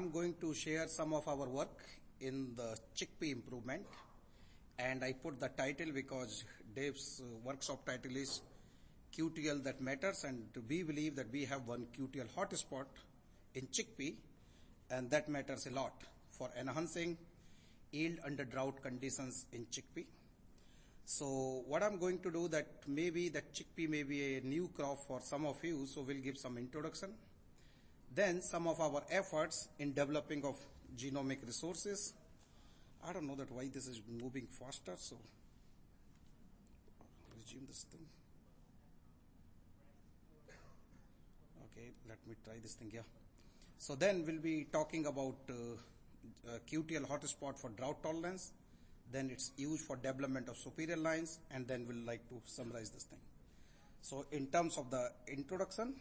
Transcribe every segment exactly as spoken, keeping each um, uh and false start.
I'm going to share some of our work in the chickpea improvement, and I put the title because Dave's uh, workshop title is Q T L that matters, and we believe that we have one Q T L hotspot in chickpea, and that matters a lot for enhancing yield under drought conditions in chickpea. So what I'm going to do that maybe that chickpea may be a new crop for some of you, so we'll give some introduction. Then some of our efforts in developing of genomic resources. I don't know that why this is moving faster, so resume this thing. Okay, let me try this thing, yeah. So then we'll be talking about uh, uh, Q T L hotspot for drought tolerance, then its use for development of superior lines, and then we'll like to summarize this thing. So in terms of the introduction,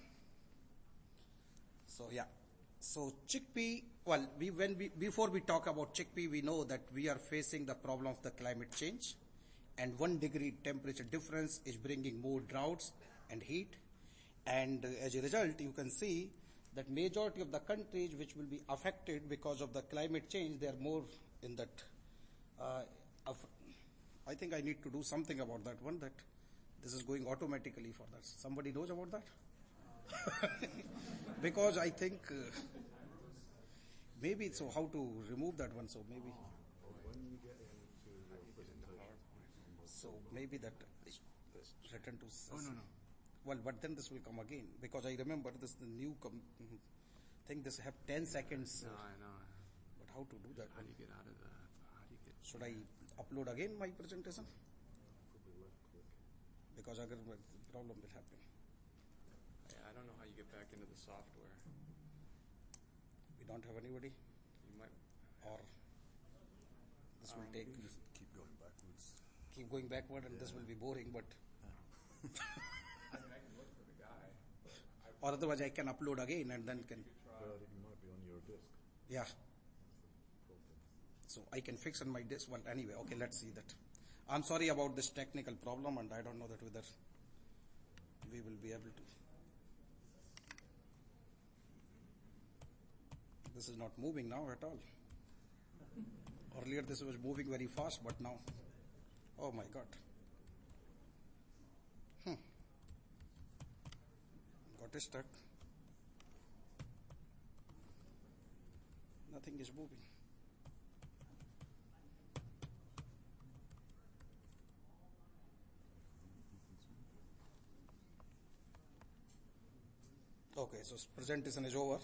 so yeah, so chickpea, well, we, when we, before we talk about chickpea, we know that we are facing the problem of the climate change, and one degree temperature difference is bringing more droughts and heat, and uh, as a result, you can see that majority of the countries which will be affected because of the climate change, they are more in that, uh, of, I think I need to do something about that one, that this is going automatically for that. Somebody knows about that? Because I think uh, maybe so how to remove that one, so maybe so maybe that return to oh no no well, but then this will come again because I remember this the new com- thing, this have ten seconds, no uh, I know but how to do that how one? do you get out of the how do you get Should I upload again my presentation? Because other problem will happen. I don't know how you get back into the software. We don't have anybody, You might or this will Um, take Keep going backwards. keep going backward, and this will be boring. But I mean I can look for the guy. I or otherwise, I can upload again and then can try. But it might be on your disk. yeah. Problem. So I can fix on my disk. Well, anyway, okay. Let's see that. I'm sorry about this technical problem, and I don't know that whether we will be able to. This is not moving now at all. Earlier this was moving very fast, but now, oh my God. Hmm. Got it stuck. Nothing is moving. Okay, so presentation is over.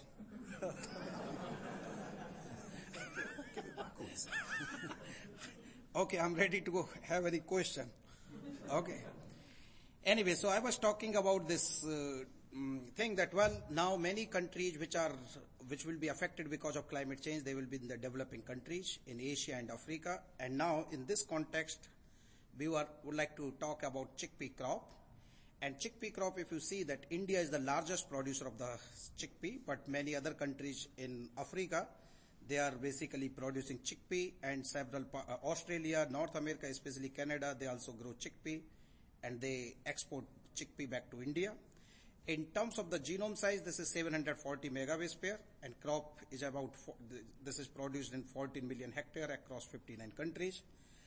Okay, I'm ready to go have any question. Okay. Anyway, so I was talking about this uh, mm, thing that, well, now many countries which are, which will be affected because of climate change, they will be in the developing countries in Asia and Africa. And now in this context, we were, would like to talk about chickpea crop. And chickpea crop, if you see that India is the largest producer of the chickpea, but many other countries in Africa, they are basically producing chickpea, and several, uh, Australia, North America, especially Canada, they also grow chickpea, and they export chickpea back to India. In terms of the genome size, this is seven hundred forty megabase pair, and crop is about, this is produced in fourteen million hectare across fifty-nine countries.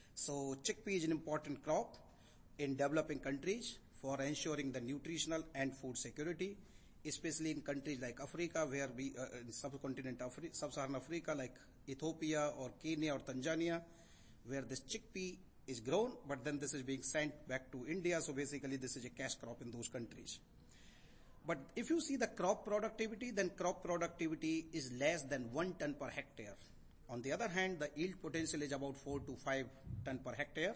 So chickpea is an important crop in developing countries for ensuring the nutritional and food security, especially in countries like Africa, where we, uh, in subcontinent Afri- sub-Saharan Africa, like Ethiopia or Kenya or Tanzania, where this chickpea is grown, but then this is being sent back to India. So basically this is a cash crop in those countries. But if you see the crop productivity, then crop productivity is less than one ton per hectare. On the other hand, the yield potential is about four to five ton per hectare.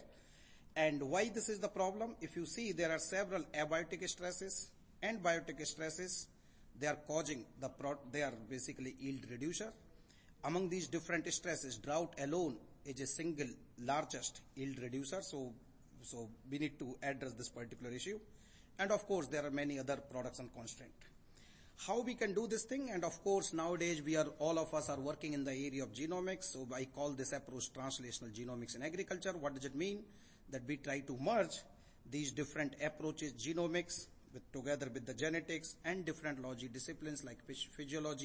And why this is the problem? If you see, there are several abiotic stresses and biotic stresses. They are causing the, pro- they are basically yield reducer. Among these different stresses, drought alone is a single largest yield reducer. So, so we need to address this particular issue. And of course, there are many other production constraints. How we can do this thing? And of course, nowadays we are, all of us are working in the area of genomics. So I call this approach translational genomics in agriculture. What does it mean? That we try to merge these different approaches, genomics, with, together with the genetics and different logy disciplines like physiology,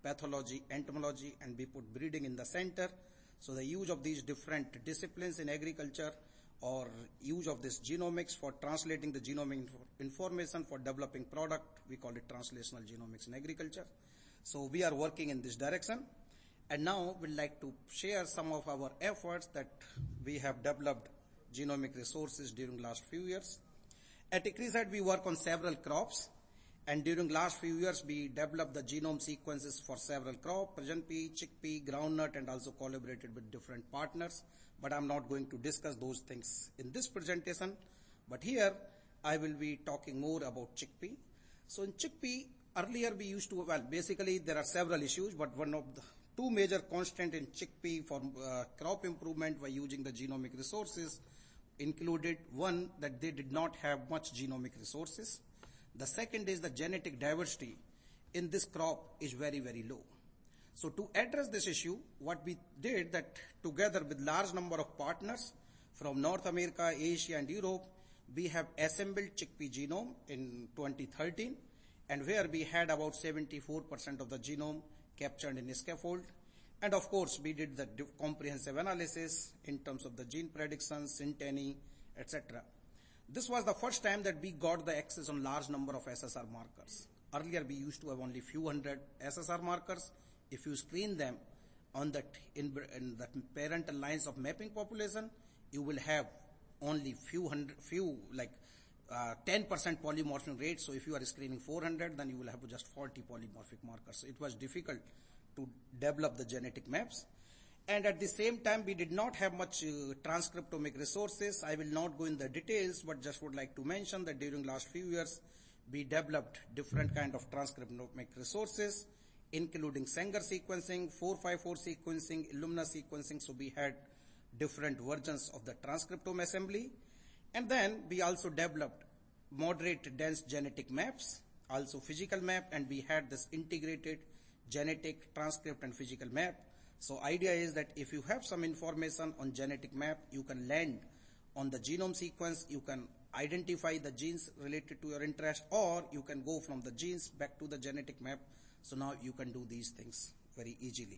pathology, entomology, and we put breeding in the center. So the use of these different disciplines in agriculture, or use of this genomics for translating the genomic information for developing product, we call it translational genomics in agriculture. So we are working in this direction. And now we'd like to share some of our efforts that we have developed genomic resources during last few years. At ICRISAT, we work on several crops, and during last few years, we developed the genome sequences for several crops, pigeon pea, chickpea, groundnut, and also collaborated with different partners. But I'm not going to discuss those things in this presentation. But here, I will be talking more about chickpea. So in chickpea, earlier we used to, well, basically there are several issues, but one of the two major constants in chickpea for uh, crop improvement by using the genomic resources included, one, that they did not have much genomic resources. The second is the genetic diversity in this crop is very, very low. So to address this issue, what we did that together with large number of partners from North America, Asia, and Europe, we have assembled chickpea genome in twenty thirteen, and where we had about seventy-four percent of the genome captured in scaffold. And of course, we did the comprehensive analysis in terms of the gene predictions, synteny, et cetera. This was the first time that we got the access on large number of S S R markers. Earlier, we used to have only few hundred S S R markers. If you screen them on that in, in the parental lines of mapping population, you will have only few hundred, few like uh, ten percent polymorphism rate. So if you are screening four hundred, then you will have just forty polymorphic markers. So it was difficult to develop the genetic maps. And at the same time, we did not have much uh, transcriptomic resources. I will not go in the details, but just would like to mention that during last few years, we developed different kind of transcriptomic resources, including Sanger sequencing, four five four sequencing, Illumina sequencing. So we had different versions of the transcriptome assembly. And then we also developed moderate dense genetic maps, also physical map, and we had this integrated genetic, transcript, and physical map. So idea is that if you have some information on genetic map, you can land on the genome sequence, you can identify the genes related to your interest, or you can go from the genes back to the genetic map. So now you can do these things very easily.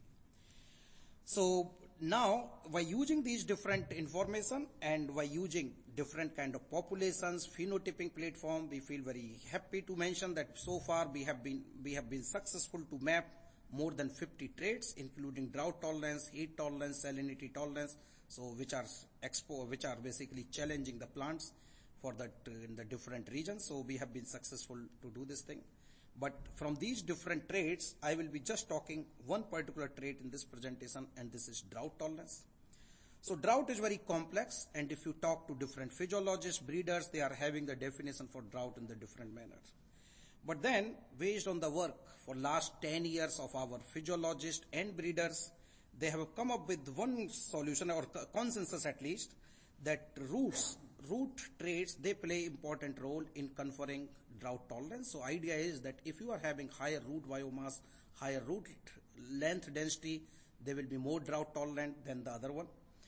So now by using these different information and by using different kind of populations, phenotyping platform, we feel very happy to mention that so far we have been, we have been successful to map more than fifty traits, including drought tolerance, heat tolerance, salinity tolerance, so which are expo, which are basically challenging the plants for that uh, in the different regions. So we have been successful to do this thing. But from these different traits, I will be just talking one particular trait in this presentation, and this is drought tolerance. So drought is very complex, and if you talk to different physiologists, breeders, they are having the definition for drought in the different manners. But then, based on the work for last ten years of our physiologists and breeders, they have come up with one solution, or consensus at least, that roots, root traits, they play important role in conferring drought tolerance. So idea is that if you are having higher root biomass, higher root length density, they will be more drought tolerant than the other one.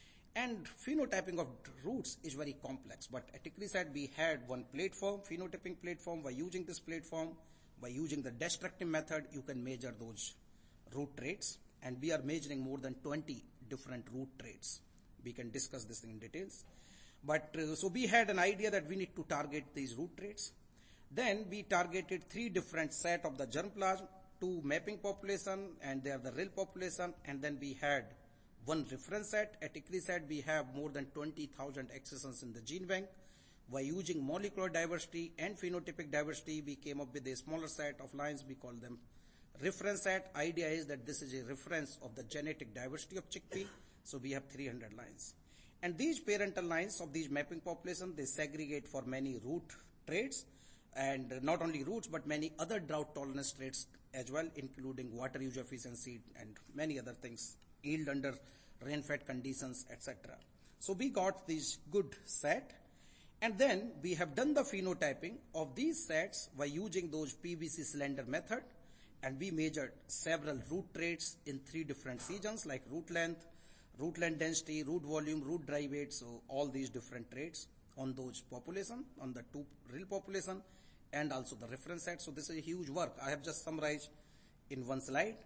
And phenotyping of roots is very complex, but at ICRISAT we had one platform, phenotyping platform. By using this platform, by using the destructive method, you can measure those root traits, and we are measuring more than twenty different root traits. We can discuss this in details. But uh, so we had an idea that we need to target these root traits. Then we targeted three different set of the germplasm, two mapping population, and they are the real population, and then we had one reference set. At ICRISAT, we have more than twenty thousand accessions in the gene bank. By using molecular diversity and phenotypic diversity, we came up with a smaller set of lines. We call them reference set. Idea is that this is a reference of the genetic diversity of chickpea. So we have three hundred lines. And these parental lines of these mapping population, they segregate for many root traits, and not only roots, but many other drought tolerance traits as well, including water use efficiency and many other things, yield under rain-fed conditions, et cetera. So we got this good set, and then we have done the phenotyping of these sets by using those P V C cylinder method, and we measured several root traits in three different regions like root length, root length density, root volume, root dry weight, so all these different traits on those population, on the two real population, and also the reference set. So this is a huge work. I have just summarized in one slide.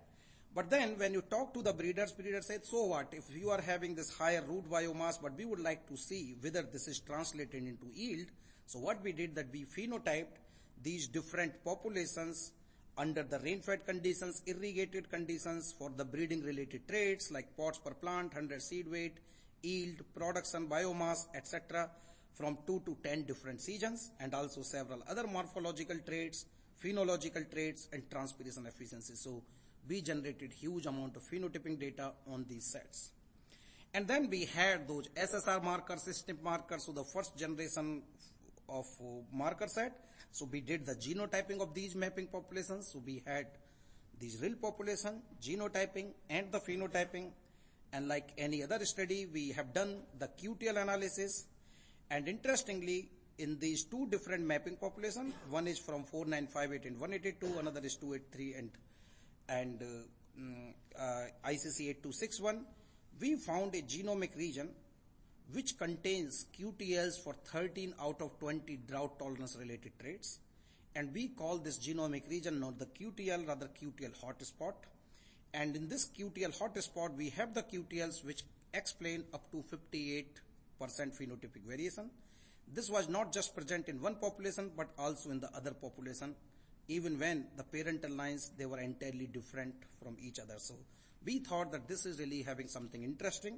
But then when you talk to the breeders, breeders said, so what, if you are having this higher root biomass, but we would like to see whether this is translated into yield. So what we did, that we phenotyped these different populations under the rain-fed conditions, irrigated conditions, for the breeding related traits like pods per plant, one hundred seed weight, yield, production, biomass, et cetera, from two to ten different seasons, and also several other morphological traits, phenological traits, and transpiration efficiency. So we generated huge amount of phenotyping data on these sets. And then we had those S S R markers, S N P markers, so the first generation of uh, marker set. So we did the genotyping of these mapping populations. So we had these real population, genotyping, and the phenotyping. And like any other study, we have done the Q T L analysis. And interestingly, in these two different mapping populations, one is from four nine five eight and one eighty-two, another is two eighty-three and and uh, mm, uh, I C C eight two six one, we found a genomic region which contains Q T Ls for thirteen out of twenty drought tolerance related traits. And we call this genomic region not the Q T L, rather Q T L hotspot. And in this Q T L hotspot, we have the Q T Ls which explain up to fifty-eight percent phenotypic variation. This was not just present in one population, but also in the other population, even when the parental lines, they were entirely different from each other. So we thought that this is really having something interesting.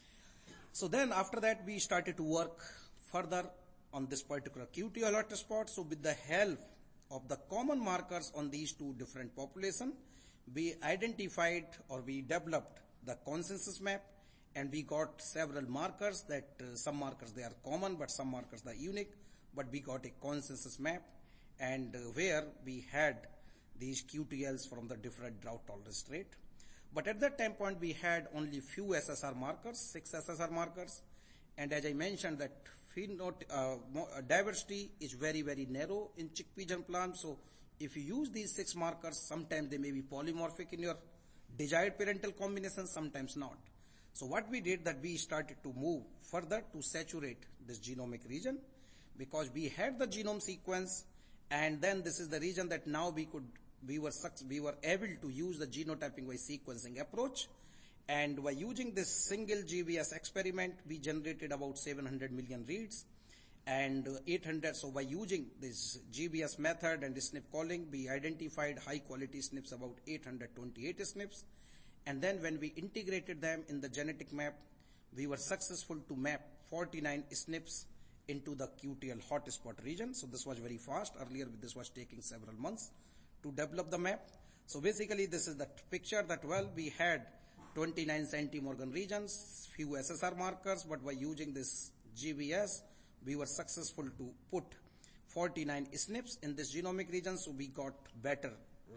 So then after that, we started to work further on this particular Q T L hotspot. So with the help of the common markers on these two different populations, we identified or we developed the consensus map, and we got several markers that uh, some markers they are common, but some markers they are unique, but we got a consensus map, and uh, where we had these Q T Ls from the different drought tolerance rate. But at that time point, we had only few S S R markers, six S S R markers, and as I mentioned that phenot, uh, diversity is very, very narrow in chickpea germplasm. So if you use these six markers, sometimes they may be polymorphic in your desired parental combination, sometimes not. So what we did, that we started to move further to saturate this genomic region, because we had the genome sequence, and then this is the region that now we could, we were, we were able to use the genotyping by sequencing approach. And by using this single G B S experiment, we generated about seven hundred million reads and eight hundred. So by using this G B S method and S N P calling, we identified high quality S N Ps, about eight hundred twenty-eight S N Ps. And then when we integrated them in the genetic map, we were successful to map forty-nine S N Ps into the Q T L hotspot region. So this was very fast. Earlier this was taking several months to develop the map. So basically this is the picture that, well, we had twenty-nine centimorgan regions, few S S R markers, but by using this G B S, we were successful to put forty-nine S N Ps in this genomic region. So we got better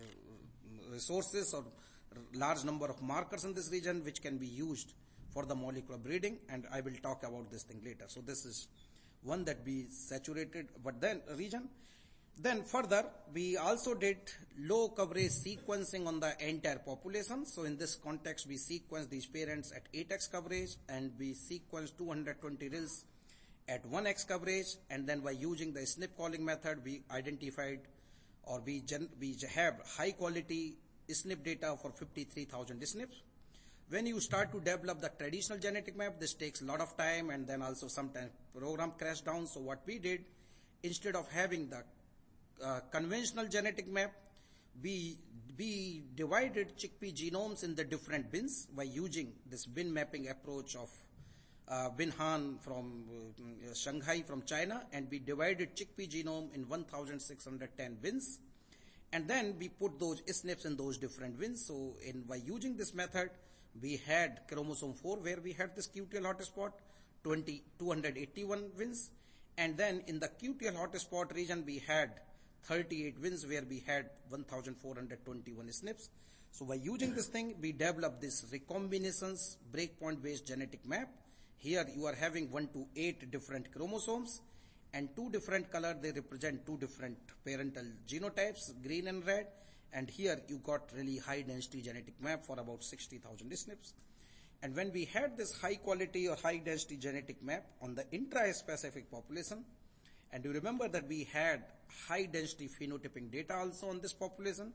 uh, resources or large number of markers in this region which can be used for the molecular breeding, and I will talk about this thing later. So this is one that we saturated, but then region. Then further, we also did low coverage sequencing on the entire population. So in this context, we sequenced these parents at eight X coverage, and we sequenced two hundred twenty reals at one X coverage, and then by using the S N P calling method, we identified or we, gen we have high quality S N P data for fifty-three thousand S N Ps. When you start to develop the traditional genetic map, this takes a lot of time, and then also sometimes program crash down. So what we did, instead of having the uh, conventional genetic map, we, we divided chickpea genomes in the different bins by using this bin mapping approach of uh, Bin Han from uh, Shanghai from China, and we divided chickpea genome in one thousand six hundred ten bins. And then we put those S N Ps in those different bins. So in, by using this method, we had chromosome four where we had this Q T L hotspot, two hundred eighty-one wins. And then in the Q T L hotspot region, we had thirty-eight wins where we had one thousand four hundred twenty-one S N Ps. So by using this thing, we developed this recombinations breakpoint based genetic map. Here you are having one to eight different chromosomes, and two different color, they represent two different parental genotypes, green and red. And here you got really high density genetic map for about sixty thousand S N Ps. And when we had this high quality or high density genetic map on the intra-specific population, and you remember that we had high density phenotyping data also on this population.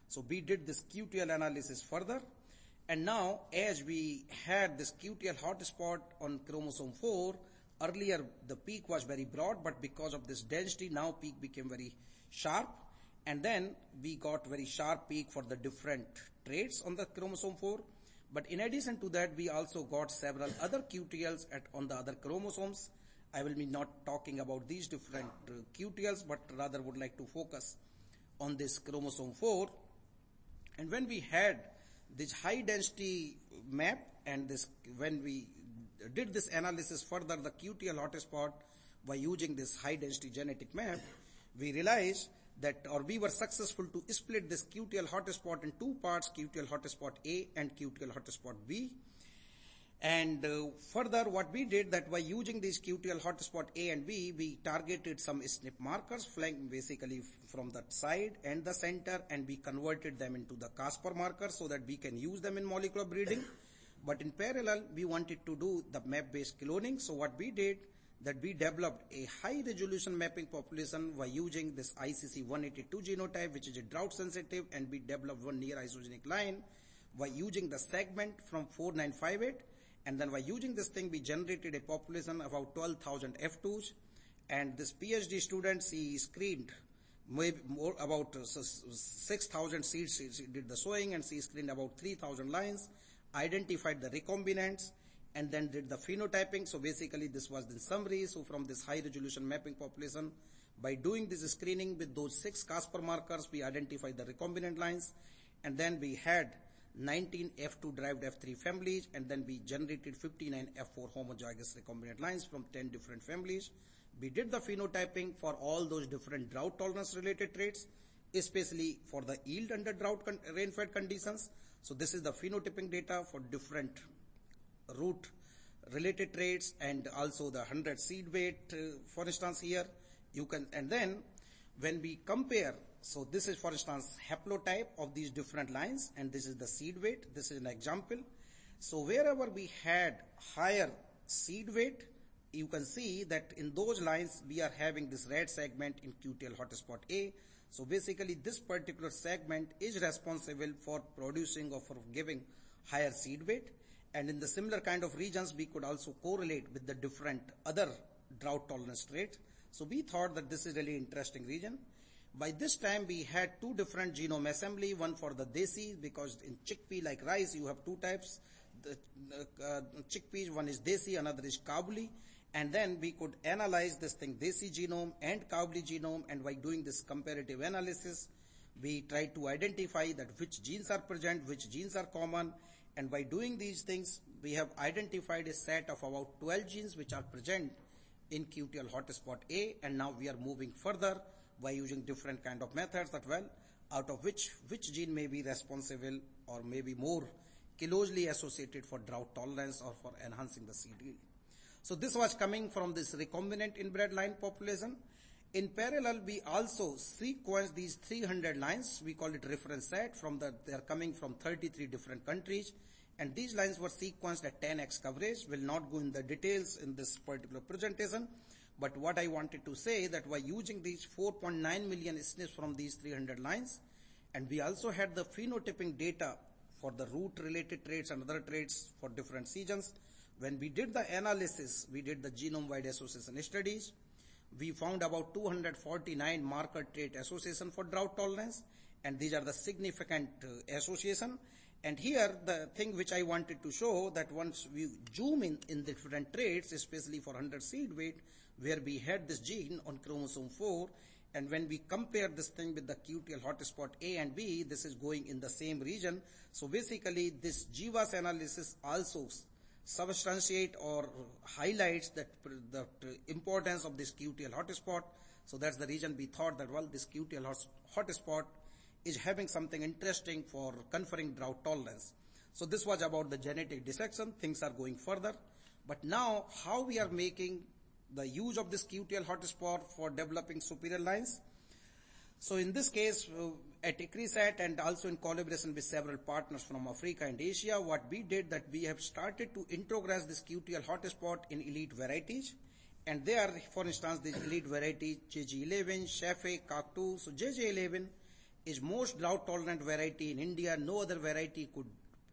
So we did this Q T L analysis further. And now, as we had this Q T L hotspot on chromosome four, earlier the peak was very broad, but because of this density, now peak became very sharp. And then we got very sharp peak for the different traits on the chromosome four. But in addition to that, we also got several other Q T Ls at, on the other chromosomes. I will be not talking about these different uh, Q T Ls, but rather would like to focus on this chromosome four. And when we had this high density map, and this when we did this analysis further, the Q T L hotspot by using this high density genetic map, we realized that, or we were successful to split this Q T L hotspot in two parts, Q T L hotspot A and Q T L hotspot B. And uh, further, what we did that by using these Q T L hotspot A and B, we targeted some S N P markers, flank basically from the side and the center, and we converted them into the Caspar markers so that we can use them in molecular breeding. But in parallel, we wanted to do the map-based cloning. So what we did, that we developed a high-resolution mapping population by using this I C C one eighty-two genotype, which is a drought-sensitive, and we developed one near isogenic line by using the segment from four nine five eight. And then by using this thing, we generated a population of about twelve thousand F twos. And this PhD student, he screened maybe more about uh, six thousand seeds. She did the sowing, and she screened about three thousand lines, identified the recombinants, and then did the phenotyping. So basically, this was the summary. So from this high-resolution mapping population, by doing this screening with those six Caspar markers, we identified the recombinant lines, and then we had nineteen F two derived F three families, and then we generated fifty-nine F four homozygous recombinant lines from ten different families. We did the phenotyping for all those different drought tolerance related traits, especially for the yield under drought con- rain-fed conditions. So this is the phenotyping data for different root related traits, and also the one hundred seed weight, uh, for instance here. You can, and then when we compare, so this is for instance haplotype of these different lines, and this is the seed weight. This is an example. So wherever we had higher seed weight, you can see that in those lines we are having this red segment in Q T L hotspot A. So basically this particular segment is responsible for producing or for giving higher seed weight. And in the similar kind of regions, we could also correlate with the different other drought tolerance traits. So we thought that this is really interesting region. By this time, we had two different genome assembly, one for the Desi, because in chickpea like rice, you have two types. The uh, chickpeas, one is Desi, another is Kabuli. And then we could analyze this thing, Desi genome and Kabuli genome, and by doing this comparative analysis, we tried to identify that which genes are present, which genes are common, and by doing these things, we have identified a set of about twelve genes which are present in Q T L hotspot A, and now we are moving further by using different kind of methods that, well, out of which, which gene may be responsible or maybe more closely associated for drought tolerance or for enhancing the seed yield. So this was coming from this recombinant inbred line population. In parallel, we also sequenced these three hundred lines. We call it reference set. From the, they are coming from thirty-three different countries. And these lines were sequenced at ten x coverage. Will not go in the details in this particular presentation. But what I wanted to say that by using these four point nine million S N Ps from these three hundred lines, and we also had the phenotyping data for the root-related traits and other traits for different seasons. When we did the analysis, we did the genome-wide association studies. We found about two hundred forty-nine marker trait association for drought tolerance, and these are the significant uh, association. And here, the thing which I wanted to show that once we zoom in in the different traits, especially for one hundred seed weight, where we had this gene on chromosome four, and when we compare this thing with the Q T L hotspot A and B, this is going in the same region. So basically, this G W A S analysis also substantiate or highlights that the importance of this Q T L hotspot. So that's the reason we thought that, well, this Q T L hotspot is having something interesting for conferring drought tolerance. So this was about the genetic dissection. Things are going further. But now, how we are making the use of this Q T L hotspot for developing superior lines. So in this case, uh, at ICRISAT and also in collaboration with several partners from Africa and Asia, what we did that we have started to introgress this Q T L hotspot in elite varieties. And there, for instance, this elite variety J G eleven, Shefe, Cactus, so J J eleven is most drought tolerant variety in India. No other variety could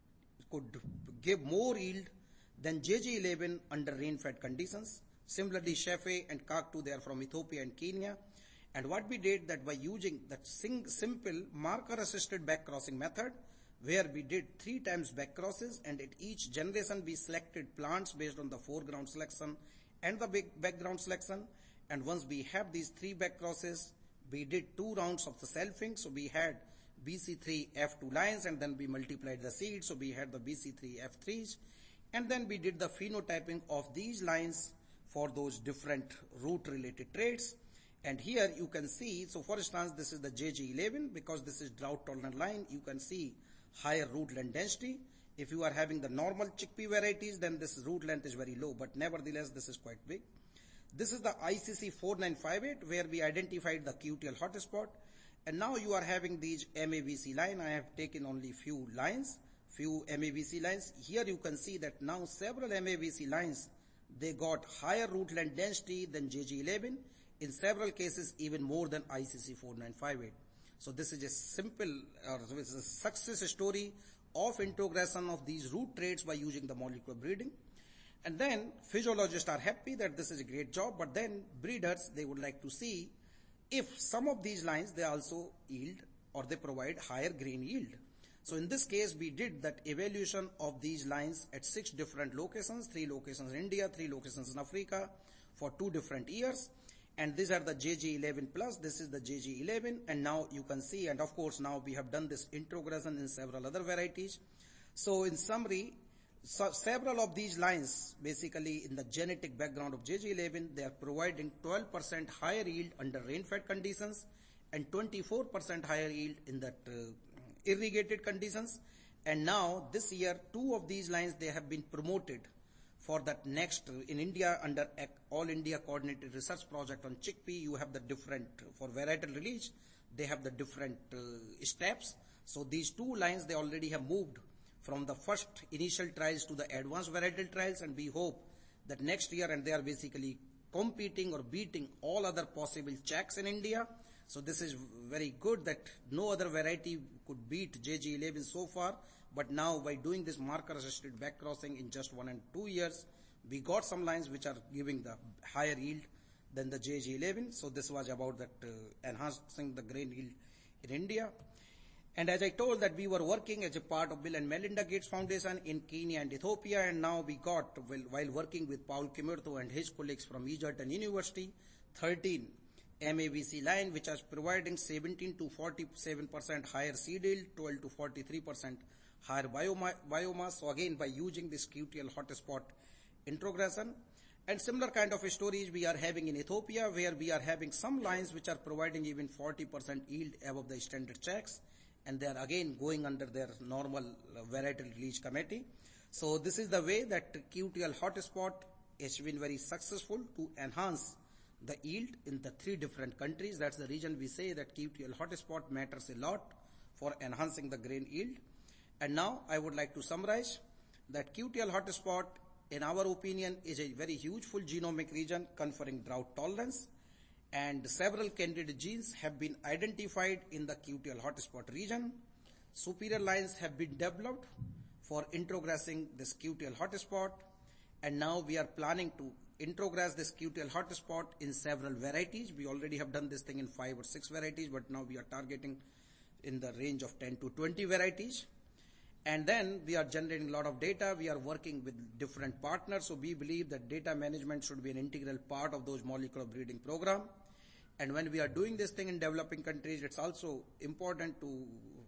could give more yield than J J eleven under rain-fed conditions. Similarly, Shefe and Kaktu, they are from Ethiopia and Kenya. And what we did that by using that simple marker-assisted backcrossing method, where we did three times backcrosses, and at each generation we selected plants based on the foreground selection and the big background selection. And once we have these three backcrosses, we did two rounds of the selfing. So we had B C three F two lines, and then we multiplied the seeds. So we had the B C three F threes. And then we did the phenotyping of these lines for those different root-related traits. And here you can see, so for instance, this is the J J eleven, because this is drought-tolerant line, you can see higher root length density. If you are having the normal chickpea varieties, then this root length is very low, but nevertheless, this is quite big. This is the I C C four nine five eight, where we identified the Q T L hotspot. And now you are having these M A V C line. I have taken only few lines, few M A V C lines. Here you can see that now several M A V C lines, they got higher root length density than J J eleven. In several cases, even more than I C C four nine five eight. So this is a simple, or uh, it's a success story of introgression of these root traits by using the molecular breeding. And then physiologists are happy that this is a great job, but then breeders, they would like to see if some of these lines, they also yield or they provide higher grain yield. So in this case, we did that evaluation of these lines at six different locations, three locations in India, three locations in Africa for two different years. And these are the J J eleven plus, this is the J J eleven, and now you can see, and of course now we have done this introgression in several other varieties. So in summary, so several of these lines, basically in the genetic background of J J eleven, they are providing twelve percent higher yield under rain-fed conditions and twenty-four percent higher yield in that uh, irrigated conditions. And now this year, two of these lines, they have been promoted for that next, uh, in India under All India Coordinated Research Project on chickpea, you have the different, for varietal release, they have the different uh, steps. So these two lines, they already have moved from the first initial trials to the advanced varietal trials, and we hope that next year, and they are basically competing or beating all other possible checks in India. So this is very good that no other variety could beat J J eleven so far. But now by doing this marker-assisted backcrossing in just one and two years, we got some lines which are giving the higher yield than the J J eleven. So this was about that uh, enhancing the grain yield in India. And as I told that we were working as a part of Bill and Melinda Gates Foundation in Kenya and Ethiopia, and now we got, while, while working with Paul Kimirto and his colleagues from Egerton University, thirteen M A V C line, which is providing seventeen to forty-seven percent higher seed yield, twelve to forty-three percent higher bioma biomass. So again, by using this Q T L hotspot introgression. And similar kind of stories we are having in Ethiopia, where we are having some lines which are providing even forty percent yield above the standard checks, and they are again going under their normal uh, varietal release committee. So this is the way that Q T L hotspot has been very successful to enhance the yield in the three different countries. That's the reason we say that Q T L hotspot matters a lot for enhancing the grain yield. And now I would like to summarize that Q T L hotspot, in our opinion, is a very huge full genomic region conferring drought tolerance, and several candidate genes have been identified in the Q T L hotspot region. Superior lines have been developed for introgressing this Q T L hotspot, and now we are planning to introgress this Q T L hotspot in several varieties. We already have done this thing in five or six varieties, but now we are targeting in the range of ten to twenty varieties. And then we are generating a lot of data. We are working with different partners. So we believe that data management should be an integral part of those molecular breeding program. And when we are doing this thing in developing countries, it's also important to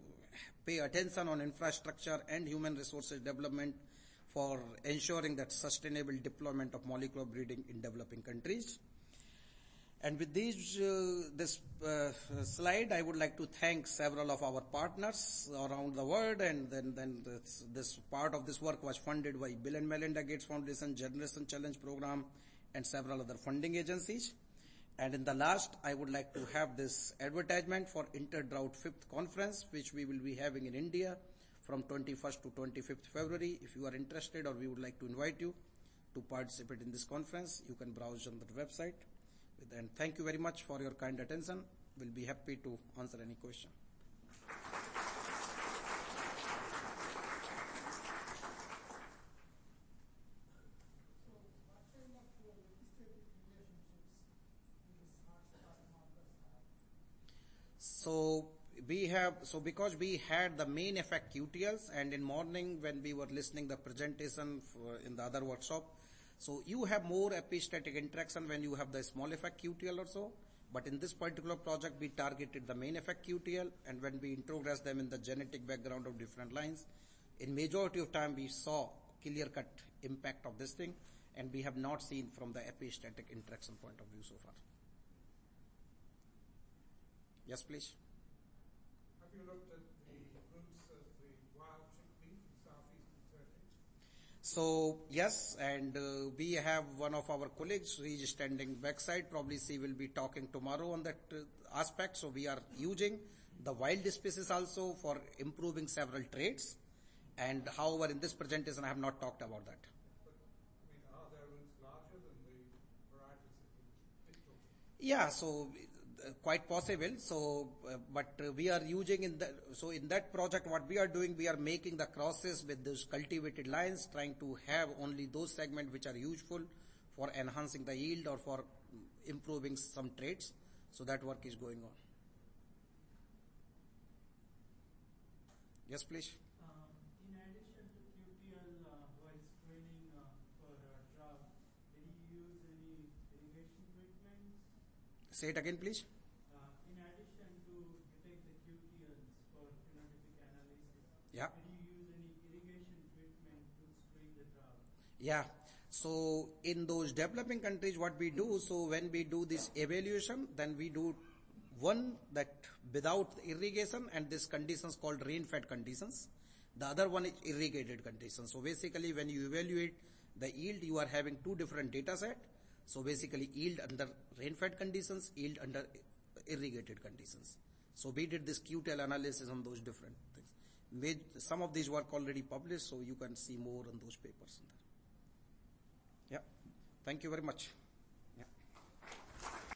pay attention on infrastructure and human resources development for ensuring that sustainable deployment of molecular breeding in developing countries. And with these, uh, this uh, slide, I would like to thank several of our partners around the world, and then, then this, this part of this work was funded by Bill and Melinda Gates Foundation, Generation Challenge Program, and several other funding agencies. And in the last, I would like to have this advertisement for Interdrought fifth Conference, which we will be having in India from twenty-first to twenty-fifth February. If you are interested, or we would like to invite you to participate in this conference, you can browse on the website. And thank you very much for your kind attention. We'll be happy to answer any question. we have, so because we had the main effect Q T Ls, and in morning when we were listening the presentation for, in the other workshop, so you have more epistatic interaction when you have the small effect Q T L or so. But in this particular project, we targeted the main effect Q T L, and when we introgress them in the genetic background of different lines, in majority of time we saw clear-cut impact of this thing, and we have not seen from the epistatic interaction point of view so far. Yes, please. Have you looked at the roots of the wild chickpea from southeastern Turkey? So yes, and uh, we have one of our colleagues, she is standing backside, probably she will be talking tomorrow on that uh, aspect. So we are using the wild species also for improving several traits, and however in this presentation I have not talked about that. But, I mean, are their roots larger than the varieties that we picked up? Yeah, so uh, quite possible. So, uh, but uh, we are using in the, so in that project what we are doing, we are making the crosses with those cultivated lines, trying to have only those segments which are useful for enhancing the yield or for improving some traits. So that work is going on. Yes, please. Um, in addition to Q T L, uh, while screening uh, for uh, drought, did you use any irrigation treatments? Say it again, please. Uh, in addition to detect the Q T Ls for phenotypic analysis, Yeah. did you use any irrigation treatment to screen the drought? Yeah. So in those developing countries, what we do, so when we do this evaluation, then we do one that without irrigation, and this conditions called rain-fed conditions. The other one is irrigated conditions. So basically when you evaluate the yield, you are having two different data set. So basically yield under rain-fed conditions, yield under irrigated conditions. So we did this Q T L analysis on those different things. Made, some of these work already published, so you can see more on those papers. Yeah. Thank you very much.